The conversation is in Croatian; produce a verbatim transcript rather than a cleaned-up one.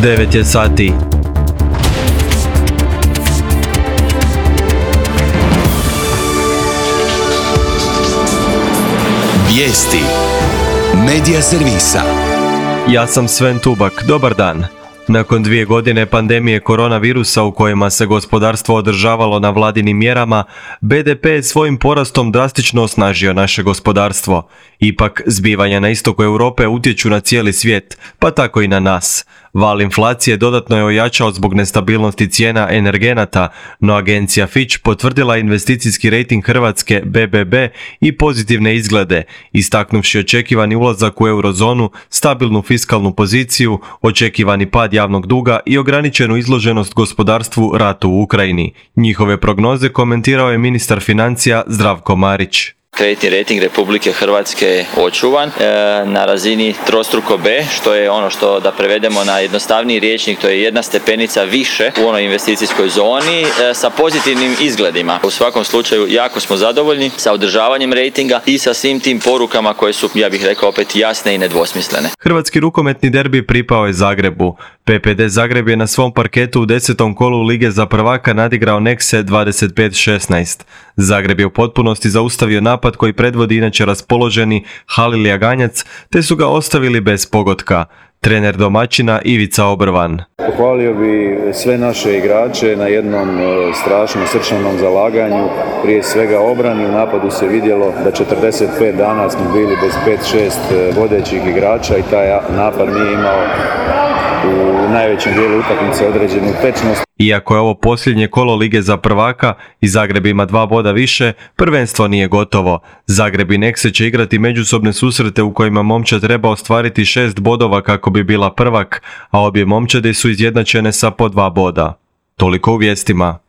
devet je sati. Vijesti Medija servisa. Ja sam Sven Tubak, dobar dan. Nakon dvije godine pandemije koronavirusa u kojima se gospodarstvo održavalo na vladinim mjerama, be de pe je svojim porastom drastično osnažio naše gospodarstvo. Ipak, zbivanja na istoku Europe utječu na cijeli svijet, pa tako i na nas. Val inflacije dodatno je ojačao zbog nestabilnosti cijena energenata, no agencija Fitch potvrdila investicijski rejting Hrvatske be be be i pozitivne izglede, istaknuvši očekivani ulazak u eurozonu, stabilnu fiskalnu poziciju, očekivani pad javnog duga i ograničenu izloženost gospodarstvu ratu u Ukrajini. Njihove prognoze komentirao je ministar financija Zdravko Marić. Kreditni rejting Republike Hrvatske je očuvan e, na razini trostruko B, što je ono što da prevedemo na jednostavniji rječnik, to je jedna stepenica više u onoj investicijskoj zoni e, sa pozitivnim izgledima. U svakom slučaju jako smo zadovoljni sa održavanjem rejtinga i sa svim tim porukama koje su, ja bih rekao, opet jasne i nedvosmislene. Hrvatski rukometni derbi pripao je Zagrebu. pe pe de Zagreb je na svom parketu u desetom kolu Lige za prvaka nadigrao Nexe dvadeset pet šesnaest. Zagreb je u potpunosti zaustavio napad koji predvodi inače raspoloženi Halilija Ganjac, te su ga ostavili bez pogotka. Trener domaćina Ivica Obrvan. Pohvalio bi sve naše igrače na jednom strašnom srčanom zalaganju, prije svega obrani. U napadu se vidjelo da četrdeset pet dana smo bili bez pet šest vodećih igrača i taj napad nije imao u najvećem dijelu utakmice određenu tečnost. Iako je ovo posljednje kolo Lige za prvaka i Zagreb ima dva boda više, prvenstvo nije gotovo. Zagreb i Nexe će igrati međusobne susrete u kojima momčad treba ostvariti šest bodova kako bi bila prvak, a obje momčade su izjednačene sa po dva boda. Toliko u vijestima.